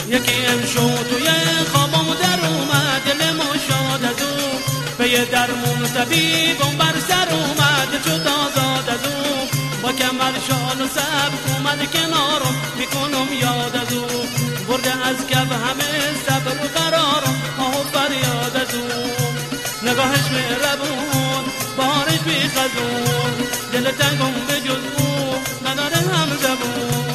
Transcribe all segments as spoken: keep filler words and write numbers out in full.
یکی امشو توی خوابم در اومد، دلم شاد از او به یه درمون طبیبم بر سر اومد، شد آزاد از او با کمر شال و سبک اومد کنارم، میکنم یاد از او برده از کف همه صبر و قرارم، آه و فریاد از او نگاهش مهربون بهارش بی خزون، دل تنگم به جز او نداره هم زبون.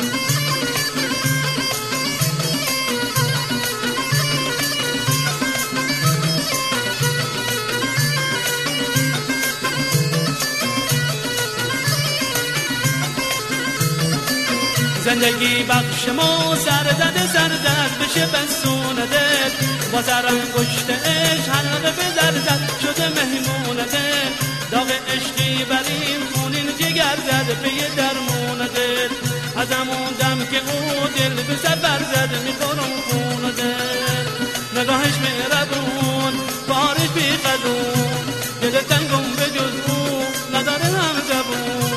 زندگی بخش ما سر زده سر زد بشه بسونده، با سر انگشتش حلقه به زر زد شده مهمونده، داغ عشقی بر این خونین جگر زد به یه درمونده، از همون دم که او دل به سفر زد میخورم خونده، نگاهش مهربون بارش بی خزون، دل تنگم به جز او نداره هم زبون.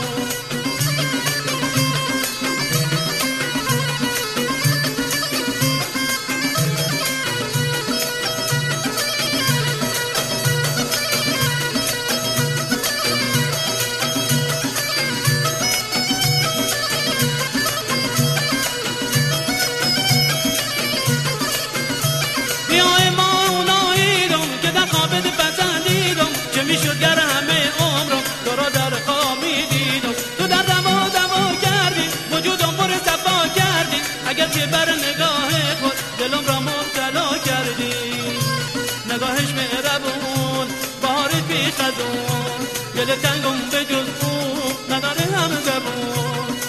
میشد گر همه عمرم تو را در خواب میدیدم، تو در دوا دوا کردی وجودم پر صفا کردی، اگر که بر نگاه خود دلم را مبتلا کردی، نگاهش مهربون بهارش بی خزون، دل تنگم به جز او نداره هم زبون.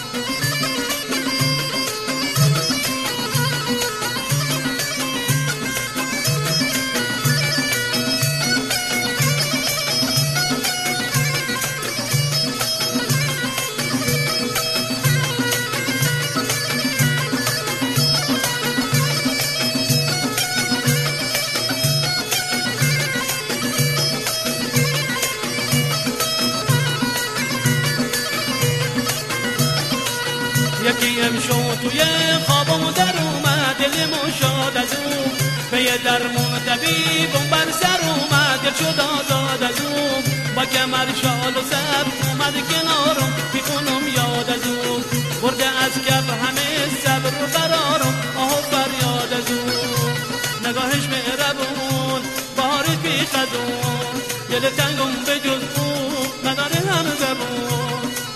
یکی امشو توی خوابم در اومد، دلم شاد از او به یه درمون طبیبم بر سر اومد، دل شد آزاد از او با کمر شال و سبک اومد کنارم، میکنم یاد از او برده از کف همه صبر و قرارم، آه و فریاد از او نگاهش مهربون بهارش بی خزون، دل تنگم به جز او نداره هم زبون.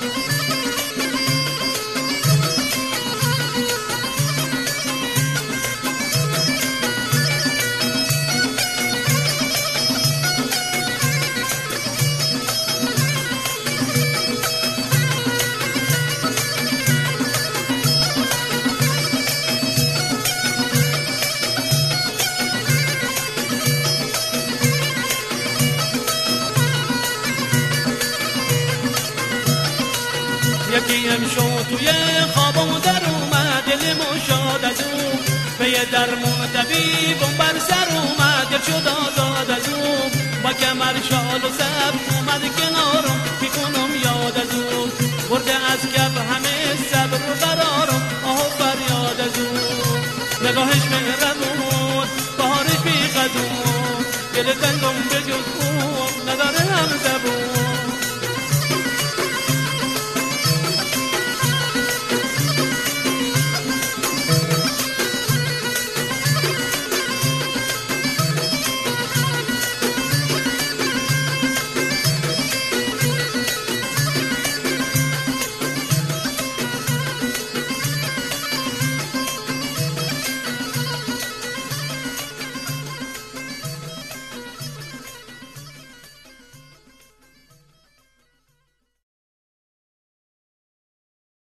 یکی امشو توی خوابم در اومد، دلم شاد از او به یه درمون طبیبم بر سر اومد، دل شد آزاد از او با کمر شال و سبک اومد